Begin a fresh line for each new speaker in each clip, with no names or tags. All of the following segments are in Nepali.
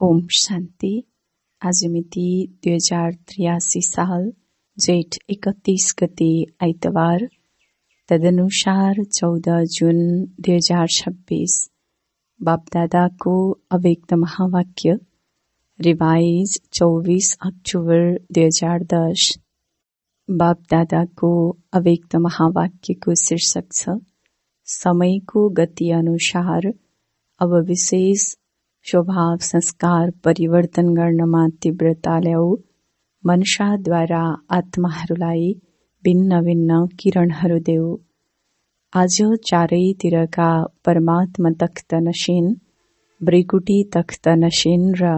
ओम शान्ति। आज मिति 2083 साल जेठ 31 गते आइतबार, तदनुसार 14 जुन 2026। बापदादाको अव्यक्त महावाक्य रिवाइज 24 अक्टोबर 2010। बापदादाको अव्यक्त महावाक्यको शीर्षक छ, समयको गति अनुसार अब विशेष स्वभाव संस्कार परिवर्तन गर्नमा तीव्रता ल्याऊ। मनसाद्वारा आत्माहरूलाई भिन्न भिन्न किरणहरू देऊ। आज चारैतिरका परमात्मा तख्त नशीन, भृकुटी तख्त नशीन र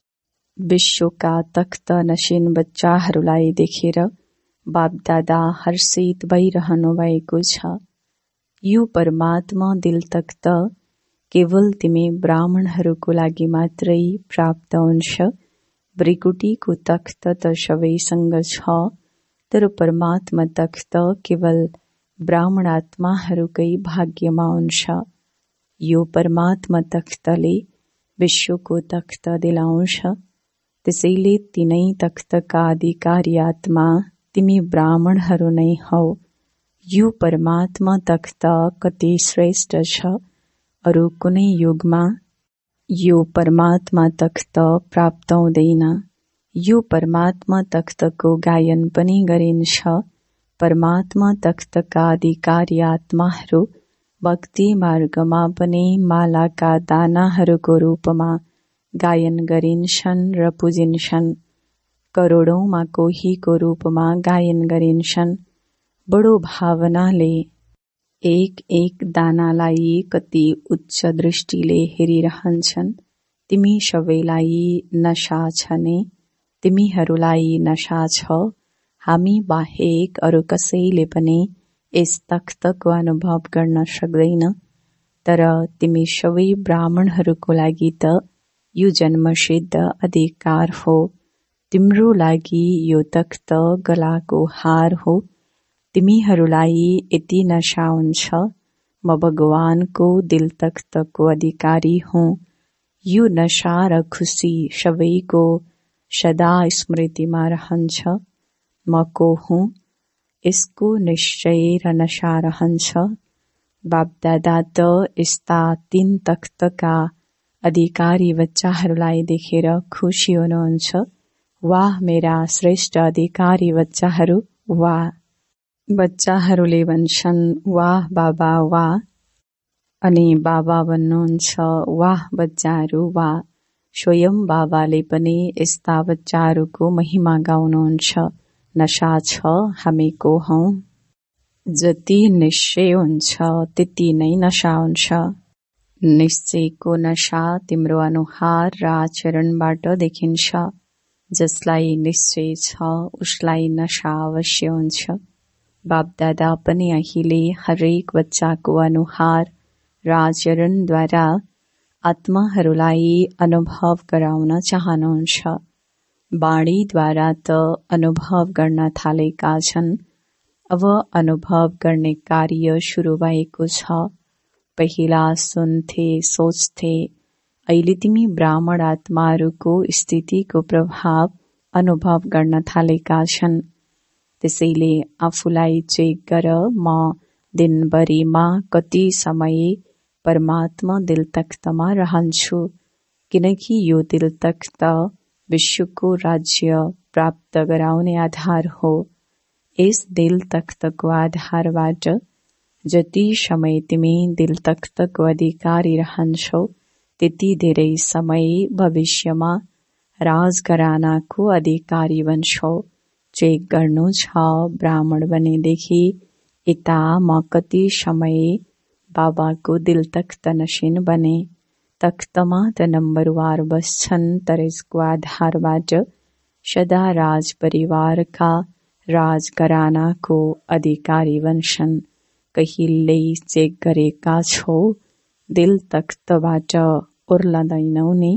विश्वका तख्त नशीन बच्चाहरूलाई देखेर बापदादा हर्षित भइरहनु भएको छ। यो परमात्मा दिल तख्त केवल तिमी ब्राह्मणहरूको लागि मात्रै प्राप्त हुन्छ। भृकुटीको तख्त त सबैसँग छ, तर परमात्मा तख्त केवल ब्राह्मण आत्माहरूकै भाग्यमा हुन्छ। यो परमात्मा तख्तले विश्वको तख्त दिलाउँछ। त्यसैले तिनै तख्तका अधिकारी आत्मा तिमी ब्राह्मणहरू नै हौ। यो परमात्मा तख्त कति श्रेष्ठ छ। अरू कुनै युगमा यो परमात्मा तख्त प्राप्त हुँदैन। यो परमात्मा तख्तको गायन पनि गरिन्छ। परमात्मा तख्तका अधिकारी आत्माहरू भक्ति मार्गमा पनि मालाका दानाहरूको रूपमा गायन गरिन्छन् र पुजिन्छन्। करोडौंमा कोहीको रूपमा गायन गरिन्छन्। बडो भावनाले एक एक दानालाई कति उच्च दृष्टिले हेरिरहन्छन्। तिमी सबैलाई नशा छ नि, तिमीहरूलाई नशा छ। हामी बाहेक अरू कसैले पनि यस तख्तको अनुभव गर्न सक्दैन। तर तिमी सबै ब्राह्मणहरूको लागि त यो जन्मसिद्ध अधिकार हो। तिम्रो लागि यो तख्त गलाको हार हो। तिमीहरूलाई यति नशा हुन्छ, म भगवानको दिल तख्तको अधिकारी हुँ। यो नशा र खुसी सबैको सदा स्मृतिमा रहन्छ। म को हुँ, यसको निश्चय र नशा रहन्छ। बापदादा त यस्ता 3 तख्तका अधिकारी बच्चाहरूलाई देखेर खुसी हुनुहुन्छ। वाह मेरा श्रेष्ठ अधिकारी बच्चाहरू, वाह। बच्चाहरूले भन्छन् वाह बाबा वाह, अनि बाबा भन्नुहुन्छ वाह बच्चाहरू वाह। स्वयं बाबाले पनि यस्ता बच्चाहरूको महिमा गाउनुहुन्छ। नशा छ, हामी को हौं। जति निश्चय हुन्छ त्यति नै नशा हुन्छ। निश्चयको नशा तिम्रो अनुहार र आचरणबाट देखिन्छ। जसलाई निश्चय छ उसलाई नशा अवश्य हुन्छ। बापदादा पनि अहिले हरेक बच्चाको अनुहार र आचरणद्वारा आत्माहरूलाई अनुभव गराउन चाहनुहुन्छ। वाणीद्वारा त अनुभव गर्न थालेका छन्। अब अनुभव गर्ने कार्य सुरु भएको छ। पहिला सुन्थे, सोच्थे, अहिले तिमी ब्राह्मण आत्माहरूको स्थितिको प्रभाव अनुभव गर्न थालेका छन्। त्यसैले आफूलाई चेक गर, म दिनभरिमा कति समय परमात्मा दिल तख्तमा रहन्छु। किनकि यो दिल तख्त विश्वको राज्य प्राप्त गराउने आधार हो। यस दिल तख्तको आधारबाट जति समय तिमी दिल तख्तको अधिकारी रहन्छौ, त्यति धेरै समय भविष्यमा राजघरानाको अधिकारी बन्छौ। चेक गर्नु छ, ब्राह्मण बनेदेखि यता म कति समय बाबाको दिल तख्त नशीन बने। तख्तमा त नम्बरवार बस्छन्, तर यसको आधारबाट सदा राज परिवारका राजघरानाको अधिकारी बन्छन्। कहिल्यै चेक गरेका छौ, दिल तख्तबाट उर्लदैनौ नि।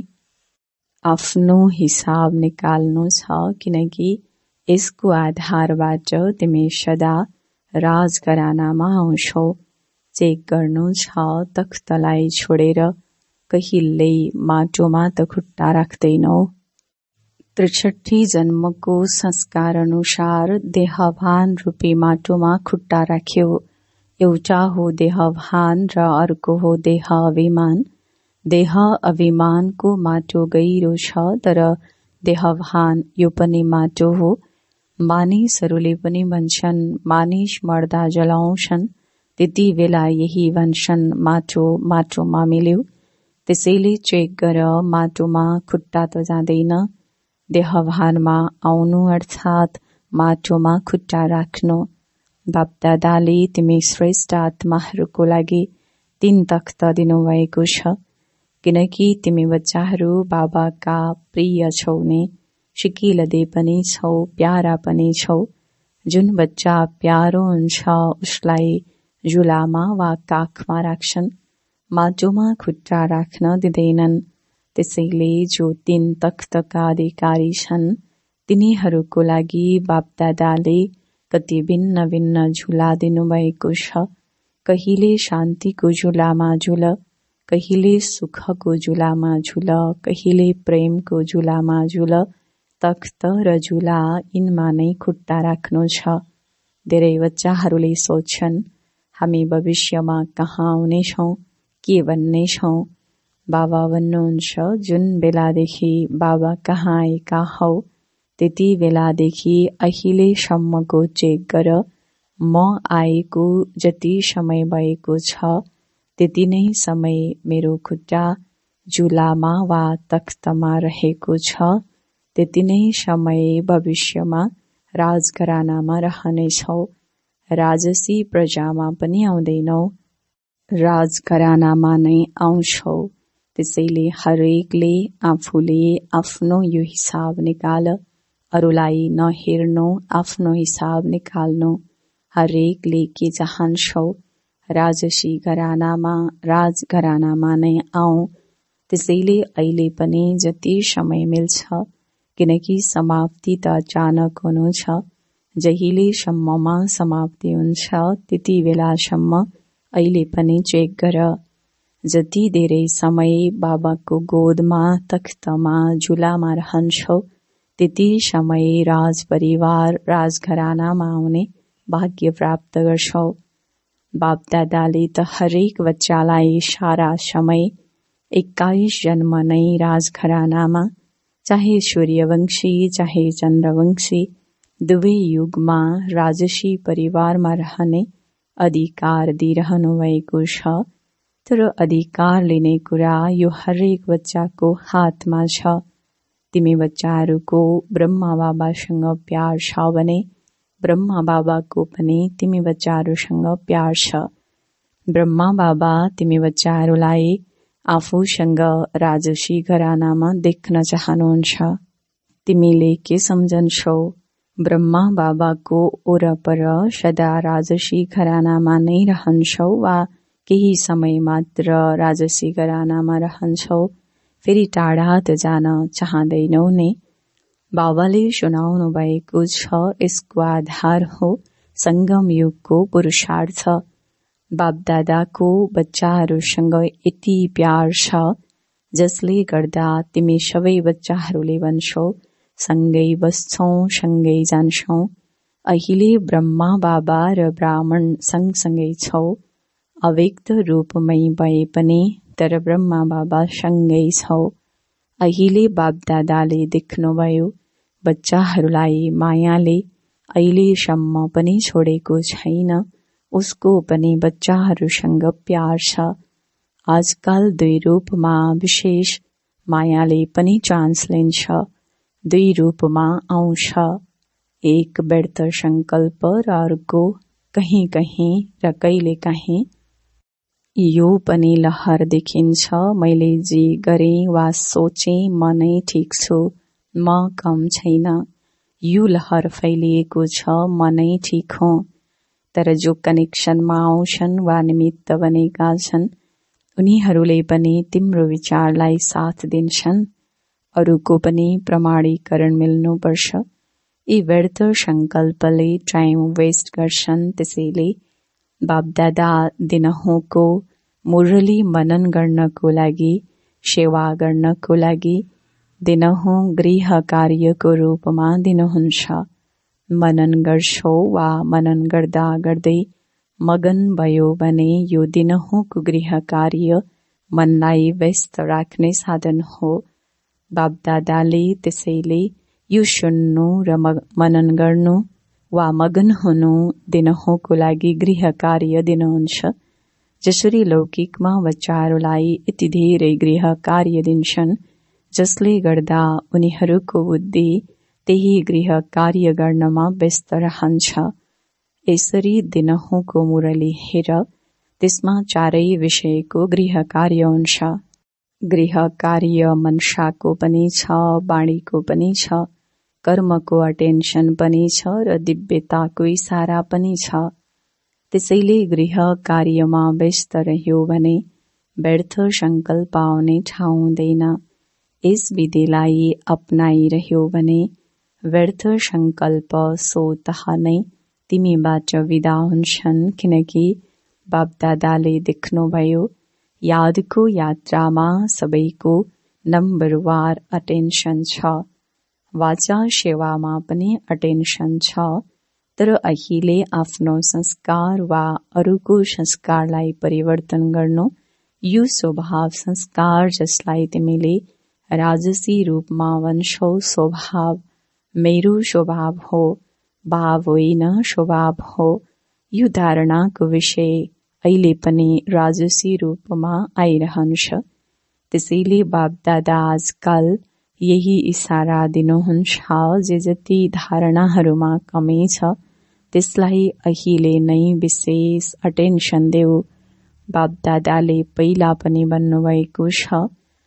आफ्नो हिसाब निकाल्नु छ, किनकि यसको आधारबाट तिमी सदा राजघरानामा आउँछौ। चेक गर्नु छ, तख्तलाई छोडेर कहिल्यै माटोमा त खुट्टा राख्दैनौ। 63 जन्मको संस्कार अनुसार देहभान रूपी माटोमा खुट्टा राख्यो। एउटा हो देहभान र अर्को हो देह अभिमान। देह अभिमानको माटो गहिरो छ, तर देहभान यो पनि माटो हो। मानिसहरूले पनि भन्छन् मानिस मर्दा जलाउँछन्, त्यति बेला यही भन्छन् माटो माटोमा मिल्यो। त्यसैले चेक गर, माटोमा खुट्टा त जाँदैन। देहभानमा आउनु अर्थात् माटोमा खुट्टा राख्नु। बापदादाले तिमी श्रेष्ठ आत्माहरूको लागि 3 तख्त दिनुभएको छ, किनकि तिमी बच्चाहरू बाबाका प्रिय छौ नि, सिकिलदे पनि छौ, प्यारा पनि छौ। जुन बच्चा प्यारो हुन्छ उसलाई झुलामा वा काखमा राख्छन्, माटोमा खुट्टा राख्न दिँदैनन्। त्यसैले जो 3 तख्तका अधिकारी छन् तिनीहरूको लागि बापदादाले कति भिन्न भिन्न झुला दिनुभएको छ। कहिले शान्तिको झुलामा झुल, कहिले सुखको झुलामा झुल, कहिले प्रेमको झुलामा झुल। तख्त र झुला यिनमा नै खुट्टा राख्नु छ। धेरै बच्चाहरूले सोच्छन् हामी भविष्यमा कहाँ हुनेछौँ, के बन्नेछौँ। बाबा भन्नुहुन्छ जुन बेलादेखि बाबा कहाँ आएका हौ त्यति बेलादेखि अहिलेसम्मको चेक गर। म आएको जति समय भएको छ त्यति नै समय मेरो खुट्टा झुलामा वा तख्तमा रहेको छ, त्यति नै समय भविष्यमा राजघरानामा रहनेछौ। राजसी प्रजामा पनि आउँदैनौ, राजघरानामा नै आउँछौ। त्यसैले हरेकले आफूले आफ्नो यो हिसाब निकाल, अरूलाई नहेर्नु, आफ्नो हिसाब निकाल्नु। हरेकले के चाहन्छौ, राजसी घरानामा राजघरानामा नै आऊ। त्यसैले अहिले पनि जति समय मिल्छ, किनकि समाप्ति त अचानक हुनु छ। जहिलेसम्ममा समाप्ति हुन्छ त्यति बेलासम्म अहिले पनि चेक गर। जति धेरै समय बाबाको गोदमा, तख्तमा, झुलामा रहन्छौ त्यति समय राजपरिवार, राजघरानामा आउने भाग्य प्राप्त गर्छौ। बापदादाले त हरेक बच्चालाई सारा समय 21 जन्म नै राजघरानामा, चाहे सूर्यवंशी चाहे चन्द्रवंशी, दुवै युगमा राजसी परिवारमा रहने अधिकार दिइरहनु भएको छ। तर अधिकार लिने कुरा यो हरेक बच्चाको हातमा छ। तिमी बच्चाहरूको ब्रह्मा बाबासँग प्यार छ भने ब्रह्मा बाबाको पनि तिमी बच्चाहरूसँग प्यार छ। ब्रह्मा बाबा तिमी बच्चाहरूलाई आफूसँग राजसी घरानामा देख्न चाहनुहुन्छ। तिमीले के सम्झन्छौ? ब्रह्मा बाबाको ओरपर सदा राजसी घरानामा नै रहन्छौ वा केही समय मात्र राजसी घरानामा रहन्छौ, फेरि टाढा त जान चाहँदैनौ नि? बाबाले सुनाउनु भएको छ यसको आधार हो संगम युगको पुरुषार्थ। बापदादाको बच्चाहरूसँग यति प्यार छ जसले गर्दा तिमी सबै बच्चाहरूले भन्छौ सँगै बस्छौं, सँगै जान्छौं। अहिले ब्रह्मा बाबा र ब्राह्मण सँगसँगै छौ, अव्यक्त रूपमै भए पनि तर ब्रह्मा बाबा सँगै छौ। अहिले बापदादाले देख्नुभयो बच्चाहरूलाई मायाले अहिलेसम्म पनि छोडेको छैन, उसको पनि बच्चाहरूसँग प्यार छ। आजकल 2 रूपमा विशेष मायाले पनि चान्स लिन्छ, 2 रूपमा आउँछ। एक व्यर्थ संकल्प र अर्को कहीं कहीं र कहिले काहीँ। यो पनि लहर देखिन्छ, मैले जे गरेँ वा सोचेँ म नै ठिक छु, म कम छैन। यो लहर फैलिएको छ, म नै ठिक हुँ। तर जो कनेक्सनमा आउँछन् वा निमित्त बनेका छन् उनीहरूले पनि तिम्रो विचारलाई साथ दिन्छन्। अरूको पनि प्रमाणीकरण मिल्नुपर्छ। यी व्यर्थ संकल्पले टाइम वेस्ट गर्छन्। त्यसैले बापदादा दिनहुँको मुरली मनन गर्नको लागि सेवा गर्नको लागि दिनहुँ गृह कार्यको रूपमा दिनुहुन्छ। मनन गर्छौ वा मनन गर्दा गर्दै मगन भयो भने यो दिनहुँको गृह कार्य मनलाई व्यस्त राख्ने साधन हो। बापदादाले त्यसैले यो सुन्नु र मनन गर्नु वा मगन हुनु दिनहुँको लागि गृह कार्य दिनुहुन्छ। जसरी लौकिकमा बच्चाहरूलाई यति धेरै गृह कार्य दिन्छन् जसले गर्दा उनीहरूको बुद्धि त्यही गृह कार्य गर्नमा व्यस्त रहन्छ। यसरी दिनहुँको मुरली हेर, त्यसमा चारै विषयको गृह कार्य हुन्छ। गृह कार्य मनसाको पनि छ, वाणीको पनि छ, कर्मको अटेन्सन पनि छ र दिव्यताको इशारा पनि छ। त्यसैले गृह कार्यमा व्यस्त रह्यो भने व्यर्थ संकल्प आउने ठाउँ हुँदैन। यस विधिलाई अपनाइरह्यो भने व्यर्थ संकल्प स्वतः नै तिमीबाट विदा हुन्छन्। किनकि बापदादाले देख्नुभयो यादको यात्रामा सबैको नम्बरवार अटेन्सन छ। वाचा सेवामा पनि अटेन्सन छ, तर अहिले आफ्नो संस्कार वा अरूको संस्कारलाई परिवर्तन गर्नु यो स्वभाव संस्कार जसलाई तिमीले राजसी रूपमा भन्छौ स्वभाव मेरो स्वभाव हो, भाव होइन स्वभाव हो। यो धारणाको विषय अहिले पनि राजसी रूपमा आइरहन्छ। त्यसैले बापदादा आजकल यही इशारा दिनुहुन्छ, जे जति धारणाहरूमा कमी छ त्यसलाई अहिले नै विशेष अटेन्सन देऊ। बापदादाले पहिला पनि भन्नुभएको छ,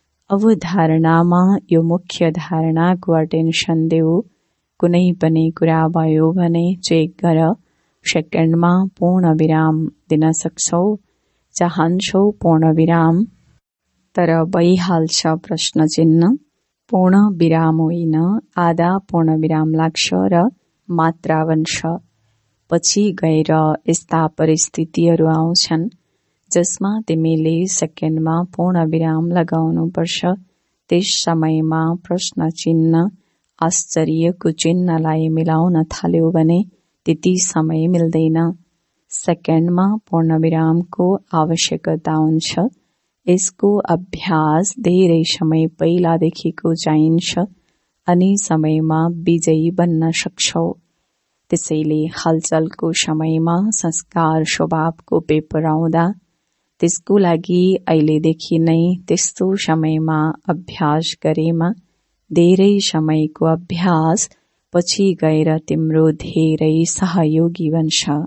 अवधारणामा यो मुख्य धारणाको अटेन्सन देऊ। कुनै पनि कुरा भयो भने चेक गर, सेकेन्डमा पूर्ण विराम दिन सक्छौ। चाहन्छौ पूर्ण विराम, तर भइहाल्छ प्रश्न चिन्ह। पूर्ण विराम होइन, आधा पूर्ण विराम लाग्छ र मात्रा बन्छ। पछि गएर यस्ता परिस्थितिहरू आउँछन् जसमा तिमीले सेकेन्डमा पूर्ण विराम लगाउनुपर्छ। त्यस समयमा प्रश्न चिन्ह आश्चर्यको चिन्हलाई मिलाउन थाल्यो भने त्यति समय मिल्दैन। सेकेन्डमा पूर्ण विरामको आवश्यकता हुन्छ। यसको अभ्यास धेरै समय पहिलादेखिको चाहिन्छ अनि समयमा विजयी बन्न सक्छौ। त्यसैले हलचलको समयमा संस्कार स्वभावको पेपर आउँदा त्यसको लागि अहिलेदेखि नै त्यस्तो समयमा अभ्यास गरेमा धेरै समयको अभ्यास पछि गएर तिम्रो धेरै सहयोगी बन्छ।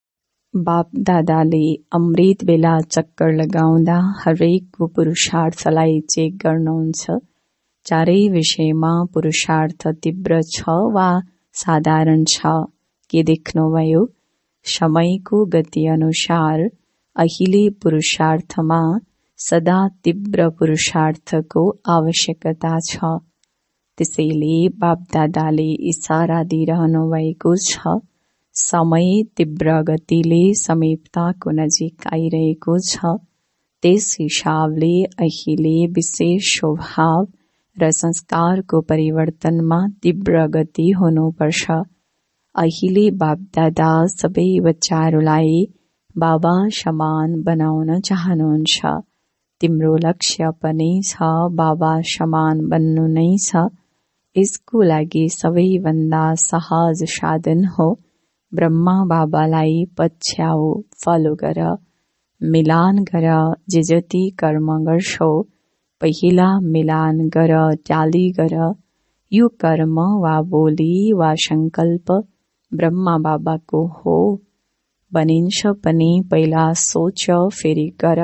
बापदादाले अमृत बेला चक्कर लगाउँदा हरेकको पुरुषार्थलाई चेक गर्नुहुन्छ। चारै विषयमा पुरुषार्थ तीव्र छ वा साधारण छ के देख्नुभयो? समयको गति अनुसार अहिले पुरुषार्थमा सदा तीव्र पुरुषार्थको आवश्यकता छ। त्यसैले बापदादाले इशारा दिइरहनु भएको छ, समय तीव्र गतिले समीपताको नजिक आइरहेको छ। त्यस हिसाबले अहिले विशेष स्वभाव र संस्कारको परिवर्तनमा तीव्र गति हुनुपर्छ। अहिले बापदादा सबै बच्चाहरूलाई बाबा समान बनाउन चाहनुहुन्छ। तिम्रो लक्ष्य पनि छ बाबा समान बन्नु नै छ। यसको लागि सबैभन्दा सहज साधन हो ब्रह्मा बाबालाई पछ्याऊ, फलो गर, मिलान गर। जे जति कर्म गर्छौ पहिला मिलान गर, टाली गर। यो कर्म वा बोली वा संकल्प ब्रह्मा बाबाको हो भनिन्छ पनि पहिला सोच फेरि गर।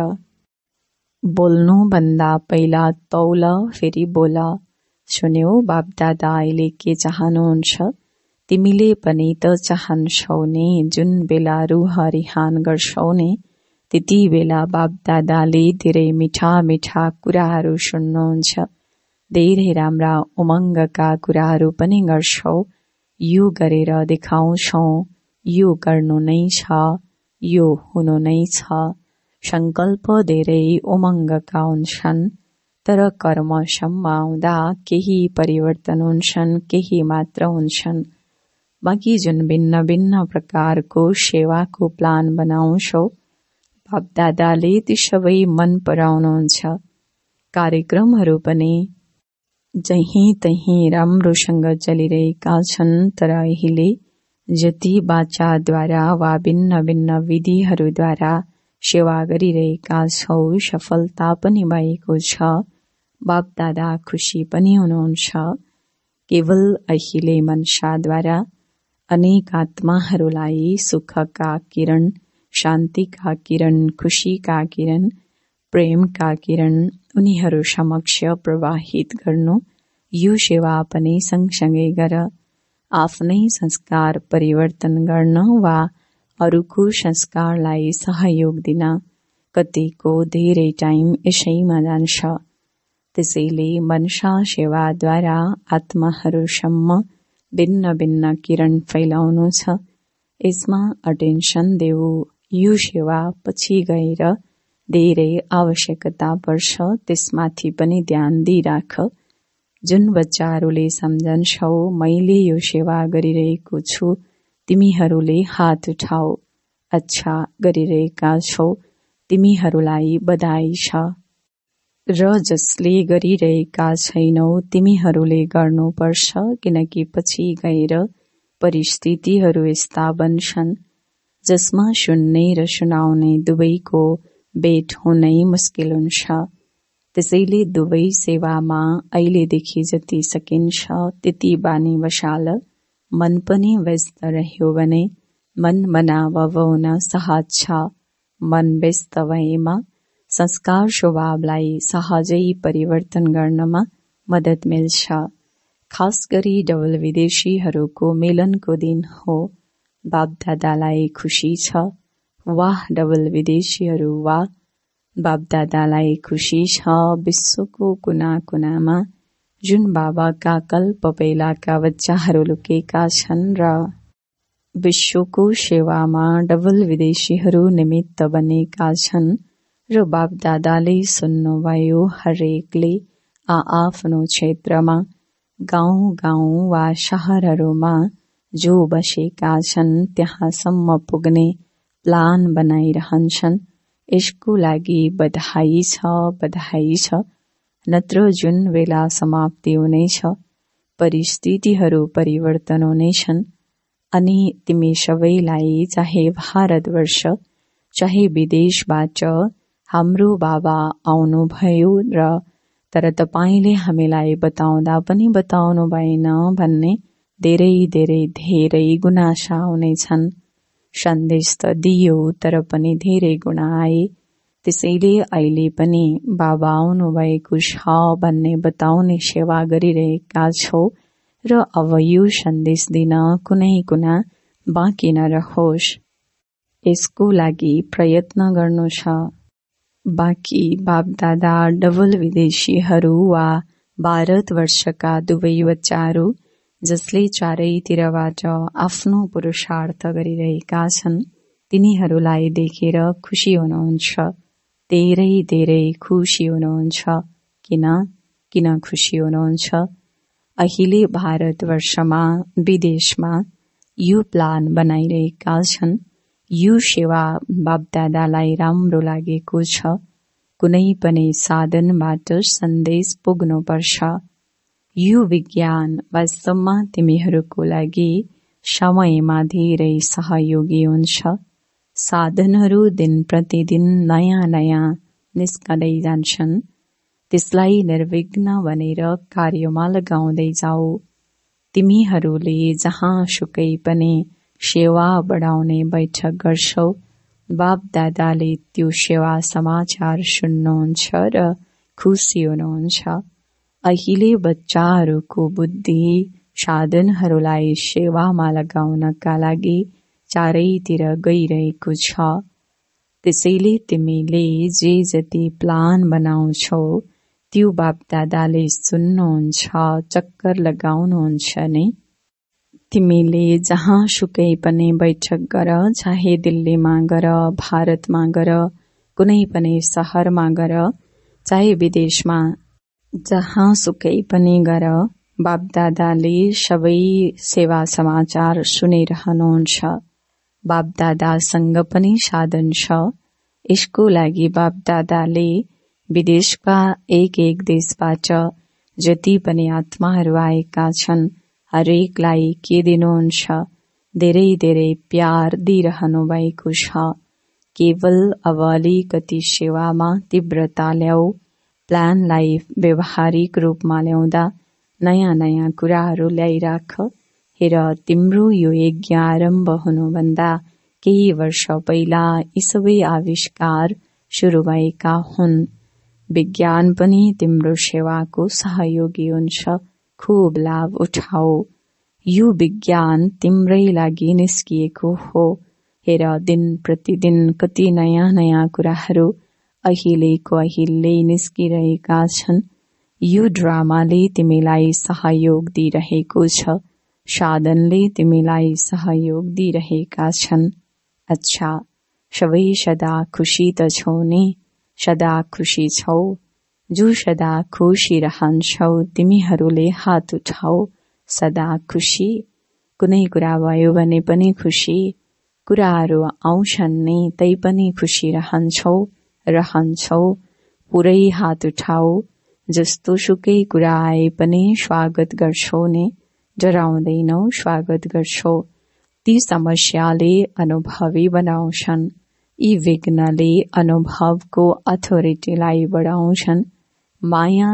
बोल्नु भन्दा पहिला तौल फेरि बोल। सुन्यौ बापदादा अहिले के चाहनुहुन्छ? तिमीले पनि त चाहन्छौ नि। जुन बेला रूह रिहान गर्छौ नि त्यति बेला बापदादाले धेरै मिठा मिठा कुराहरू सुन्नुहुन्छ। धेरै राम्रा उमङ्गका कुराहरू पनि गर्छौ। यो गरेर देखाउँछौ, यो गर्नु नै छ, यो हुनु नै छ। संकल्प धेरै उमङ्गका हुन्छन्, तर कर्मसम्म आउँदा केही परिवर्तन हुन्छन्, केही मात्र हुन्छन्। बाँकी जुन भिन्न भिन्न प्रकारको सेवाको प्लान बनाउँछौ, बापदादाले ती सबै मन पराउनुहुन्छ। कार्यक्रमहरू पनि जहीँ तहीँ राम्रोसँग चलिरहेका छन्, तर अहिले जति वाचाद्वारा वा भिन्न भिन्न विधिहरूद्वारा सेवा गरिरहेका छौ, सफलता पनि भएको छ। बापदादा खुसी पनि हुनुहुन्छ। केवल अहिले मनसाद्वारा अनेक आत्माहरूलाई सुखका किरण, शान्तिका किरण, खुशीका किरण, प्रेमका किरण उनीहरू समक्ष प्रवाहित गर्नु, यो सेवा पनि सँगसँगै गर। आफ्नै संस्कार परिवर्तन गर्न वा अरूको संस्कारलाई सहयोग दिन कतिको धेरै टाइम यसैमा जान्छ। त्यसैले मनसा सेवाद्वारा आत्माहरूसम्म भिन्न भिन्न किरण फैलाउनु छ। यसमा अटेन्सन देऊ। यो सेवा पछि गएर धेरै आवश्यकता पर्छ, त्यसमाथि पनि ध्यान दिइराख। जुन बच्चाहरूले सम्झन्छौ मैले यो सेवा गरिरहेको छु, तिमीहरूले हात उठाऊ। अच्छा गरिरहेका छौ, तिमीहरूलाई बधाई छ। र जसले गरिरहेका छैनौ तिमीहरूले गर्नुपर्छ, किनकि पछि गएर परिस्थितिहरू यस्ता बन्छन् जसमा सुन्ने र सुनाउने दुवैको भेट हुनै मुस्किल हुन्छ। त्यसैले दुवै सेवामा अहिलेदेखि जति सकिन्छ त्यति बानी बसाल। मन पनि व्यस्त रह्यो भने मन मनाव हुन सहज छ। मन व्यस्त भएमा संस्कार स्वभावलाई सहजै परिवर्तन गर्नमा मद्दत मिल्छ। खास गरी डबल विदेशीहरूको मिलनको दिन हो। बापदादालाई खुसी छ। वाह डबल विदेशीहरू वाह! बापदादालाई खुसी छ। विश्वको कुना कुनामा जुन बाबाका कल्प पहिलाका बच्चाहरू लुकेका छन् र विश्वको सेवामा डबल विदेशीहरू निमित्त बनेका छन् र बापदादाले सुन्नुभयो, हरेकले आफ्नो क्षेत्रमा गाउँ गाउँ वा शहरहरूमा जो बसेका छन् त्यहाँसम्म पुग्ने प्लान बनाइरहन्छन्। यसको लागि बधाई छ, बधाई छ। नत्र जुन बेला समाप्ति हुनेछ, परिस्थितिहरू परिवर्तन हुनेछन् अनि तिमी सबैलाई चाहे भारतवर्ष चाहे विदेशबाट हाम्रो बाबा आउनुभयो र तर तपाईले हामीलाई बताउँदा पनि बताउनु भएन भन्ने धेरै धेरै धेरै गुनासा हुनेछन्। सन्देश त दियो तर पनि धेरै गुना आए। त्यसैले अहिले पनि बाबा आउनु भएको छ भन्ने बताउने सेवा गरिरहेका छौ र अब यो सन्देश दिन कुनै गुना बाँकी नरहोस्, यसको लागि प्रयत्न गर्नु छ। बाँकी बापदादा डबल विदेशीहरू वा भारतवर्षका दुवै बच्चाहरू जसले चारैतिरबाट आफ्नो पुरुषार्थ गरिरहेका छन्, तिनीहरूलाई देखेर खुसी हुनुहुन्छ। धेरै धेरै खुसी हुनुहुन्छ। किन खुसी हुनुहुन्छ? अहिले भारतवर्षमा विदेशमा यो प्लान बनाइरहेका छन्। यो सेवा बापदादालाई राम्रो लागेको छ। कुनै पनि साधनबाट सन्देश पुग्नुपर्छ। यो विज्ञान वास्तवमा तिमीहरूको लागि समयमा धेरै सहयोगी हुन्छ। साधनहरू दिन प्रतिदिन नयाँ नयाँ निस्कँदै जान्छन्। त्यसलाई निर्विघ्न भनेर कार्यमा लगाउँदै जाऊ। तिमीहरूले जहाँ सुकै पनि सेवा बढाउने बैठक गर्छौ, बापदादाले त्यो सेवा समाचार सुन्नुहुन्छ र खुसी हुनुहुन्छ। अहिले बच्चाहरूको बुद्धि साधनहरूलाई सेवामा लगाउनका लागि चारैतिर गइरहेको छ। त्यसैले तिमीले जे जति प्लान बनाउँछौ त्यो बापदादाले सुन्नुहुन्छ, चक्कर लगाउनुहुन्छ नि। तिमीले जहाँ सुकै पनि बैठक गर, चाहे दिल्लीमा गर, भारतमा गर, कुनै पनि शहरमा गर, चाहे विदेशमा जहाँ सुकै पनि गर बापदादाले सबै सेवा समाचार सुनिरहनुहुन्छ। बापदादासँग पनि साधन छ। यसको लागि बापदादाले विदेशका एक देशबाट जति पनि आत्माहरू आएका छन् हरेकलाई के दिनुहुन्छ? धेरै धेरै प्यार दिइरहनु भएको छ। केवल अब अलिकति सेवामा तीव्रता ल्याऊ। प्लानलाई व्यवहारिक रूपमा ल्याउँदा नयाँ नयाँ कुराहरू ल्याइराख। हेर, तिम्रो यो यज्ञ आरम्भ हुनुभन्दा केही वर्ष पहिला यी सबै आविष्कार सुरु भएका हुन्। विज्ञान पनि तिम्रो सेवाको सहयोगी हुन्छ। खूब लाभ उठाऊ। यो विज्ञान तिम्रै लागि निस्किएको हो। हेर, दिन प्रतिदिन कति नयाँ नयाँ कुराहरू अहिलेको अहिले निस्किरहेका छन्। यो ड्रामाले तिमीलाई सहयोग दिइरहेको छ। साधनले तिमीलाई सहयोग दिइरहेका छन्। अच्छा, सबै सदा खुसी त छौ नि? सदा खुसी छौ? जो सदा खुसी रहन्छौ तिमीहरूले हात उठाऊ। सदा खुसी? कुनै कुरा भयो भने पनि खुसी? कुराहरू आउँछन् नि तै पनि खुसी रहन्छौ? पुरै हात उठाऊ। जस्तो सुकै कुरा आए पनि स्वागत गर्छौ नि? डराउँदैनौ? स्वागत गर्छौ। ती समस्याले अनुभवी बनाउँछन्। यी विघ्नले अनुभवको अथोरिटीलाई बढाउँछन्। माया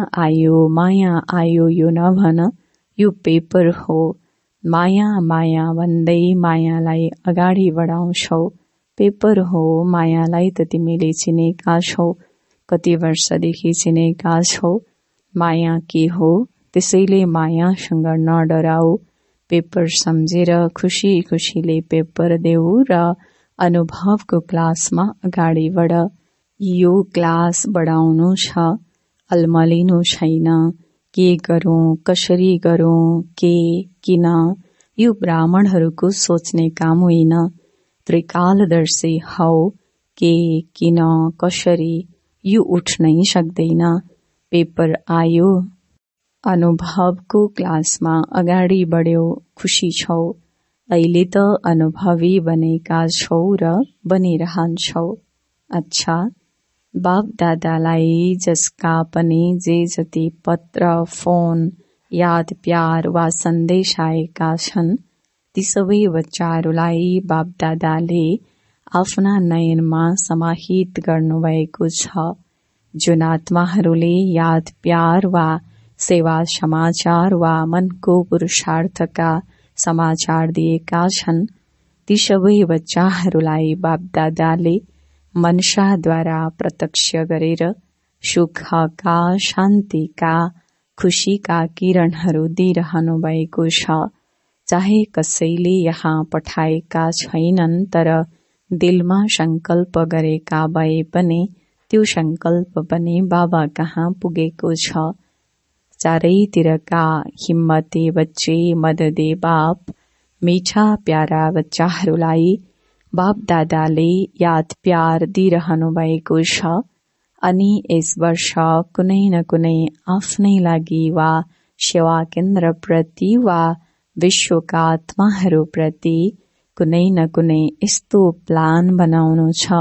आयो यो नभन, यो पेपर हो। माया माया भन्दै मायालाई अगाडि बढाउँछौ। पेपर हो, मायालाई त तिमीले चिनेका छौ। कति वर्षदेखि चिनेका छौ। माया के हो? त्यसैले मायासँग नडराऊ। पेपर सम्झेर खुसी खुसीले पेपर देऊ र अनुभवको क्लासमा अगाडि बढ। यो क्लास बढाउनु छ, अल्मलिनु छैन। के गरौं, कसरी गरौं, के, किन, यो ब्राह्मणहरूको सोच्ने काम होइन। त्रिकालदर्शी हौ। के, किन, कसरी, यो उठ्नै सक्दैन। पेपर आयो, अनुभवको क्लासमा अगाडि बढ्यौ, खुसी छौ। अहिले त अनुभवी बनेका छौ र बनिरहन्छौ। अच्छा, बाप दादालाई जसका पनि जे जति पत्र, फोन, याद, प्यार वा सन्देश आएका छन् ती सबै बच्चाहरूलाई बाप दादाले आफ्ना नयनमा समाहित गर्नुभएको छ। जुन आत्माहरूले याद, प्यार वा सेवा समाचार वा मनको पुरुषार्थका समाचार दिएका छन् ती सबै बच्चाहरूलाई बाप दादाले मनसाद्वारा प्रत्यक्ष गरेर सुखका, शान्तिका, खुशीका किरणहरू दिइरहनु भएको छ। चाहे कसैले यहाँ पठाएका छैनन् तर दिलमा संकल्प गरेका भए पनि त्यो संकल्प पनि बाबा कहाँ पुगेको छ। चारैतिरका हिम्मते बच्चे मददे बाप, मीठा प्यारा बच्चाहरूलाई बाप दादाले याद प्यार दिइरहनु भएको छ। अनि यस वर्ष कुनै न कुनै आफ्नै लागि वा सेवा केन्द्र प्रति वा विश्वका आत्माहरूप्रति कुनै न कुनै यस्तो प्लान बनाउनु छ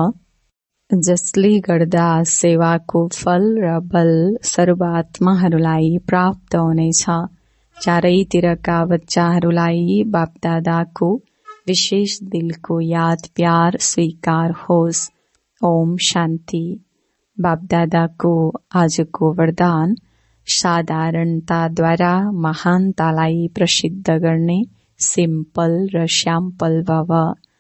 जसले गर्दा सेवाको फल र बल सर्वात्माहरूलाई प्राप्त हुनेछ। चारैतिरका बच्चाहरूलाई बापदादाको विशेष दिलको याद प्यार स्वीकार होस्। ओम शान्ति। बापदादाको आजको वरदान साधारणताद्वारा महानतालाई प्रसिद्ध गर्ने सिम्पल र श्याम्पल भव।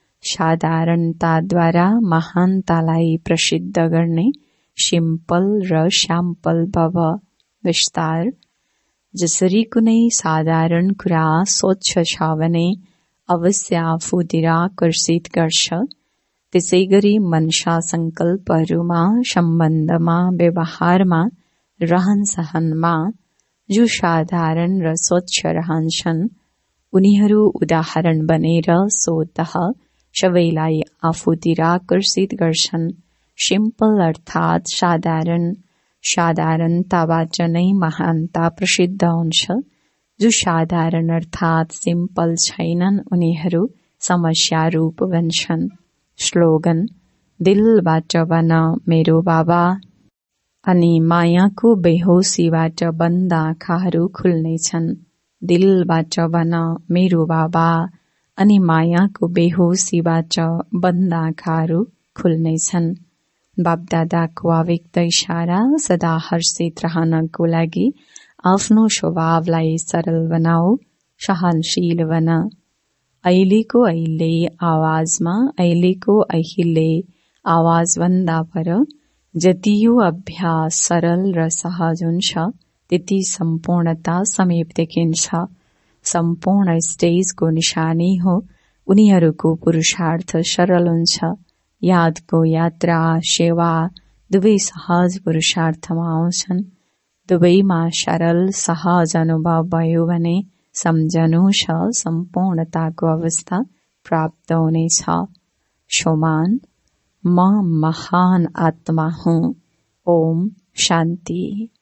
साधारणताद्वारा महानतालाई प्रसिद्ध गर्ने सिम्पल र श्याम्पल भव। विस्तार। जसरी कुनै साधारण कुरा स्वच्छ छ भने अवश्य आफूतिर आकर्षित गर्छ, त्यसैगरी मनसा संकल्पहरूमा, सम्बन्धमा, व्यवहारमा, रहन सहनमा जो साधारण र स्वच्छ रहन्छन् उनीहरू उदाहरण बनेर स्वतः सबैलाई आफूतिर आकर्षित गर्छन्। सिम्पल अर्थात् साधारण साधारणताबाट नै महानता प्रसिद्ध हुन्छ। जो साधारण अर्थात् सिम्पल छैनन् उनीहरू समस्या रूप बन्छन्। स्लोगन दिलबाट बन मेरो बाबा। अनि मायाको बेहोसीबाट बन्द आँखाहरू खुल्नेछन्। दिलबाट बन मेरो बाबा। अनि मायाको बेहोसीबाट बन्द आँखाहरू खुल्नेछन्। बापदादाको अव्यक्त इशारा सदा हर्षित रहनको लागि आफ्नो स्वभावलाई सरल बनाऊ, सहनशील बन। अहिलेको अहिले आवाजमा अहिलेको अहिले आवाज भन्दा पर जति यो अभ्यास सरल र सहज हुन्छ त्यति सम्पूर्णता समीप देखिन्छ। सम्पूर्ण स्टेजको निशानी हो उनीहरूको पुरुषार्थ सरल हुन्छ। यादको यात्रा सेवा दुवै सहज पुरुषार्थमा आउँछन्। दुवैमा सरल सहज अनुभव भयो भने सम्झनु छ सम्पूर्णताको अवस्था प्राप्त हुनेछ। शोमान म महान आत्मा हुँ। ओम शान्ति।